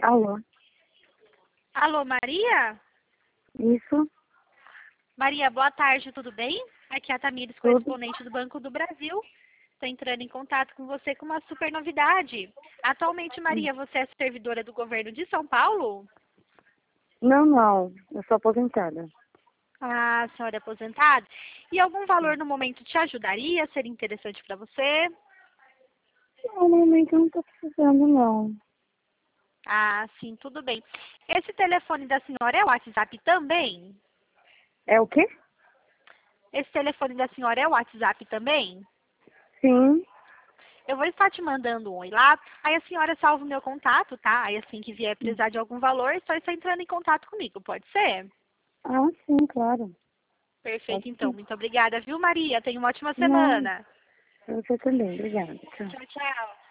Alô, Alô, Maria? isso, Maria, boa tarde, tudo bem? Aqui é a Tamires, tudo. correspondente do Banco do Brasil. Estou entrando em contato com você com uma super novidade. Atualmente, Maria, você é servidora do governo de São Paulo? Não, não, eu sou aposentada. Ah, a senhora é aposentada? E algum valor no momento te ajudaria? Seria interessante para você? No momento eu não tô precisando, não. Ah, sim, tudo bem. Esse telefone da senhora é o WhatsApp também? É o quê? Esse telefone da senhora é o WhatsApp também? Sim. Eu vou estar te mandando um oi lá, aí a senhora salva o meu contato, tá? Aí assim que vier precisar de algum valor, só está entrando em contato comigo, pode ser? Ah, sim, claro. Pode Perfeito, então. sim. Muito obrigada, viu, Maria? Tenha uma ótima Não, semana. você também, obrigada. Tchau. Tchau, tchau.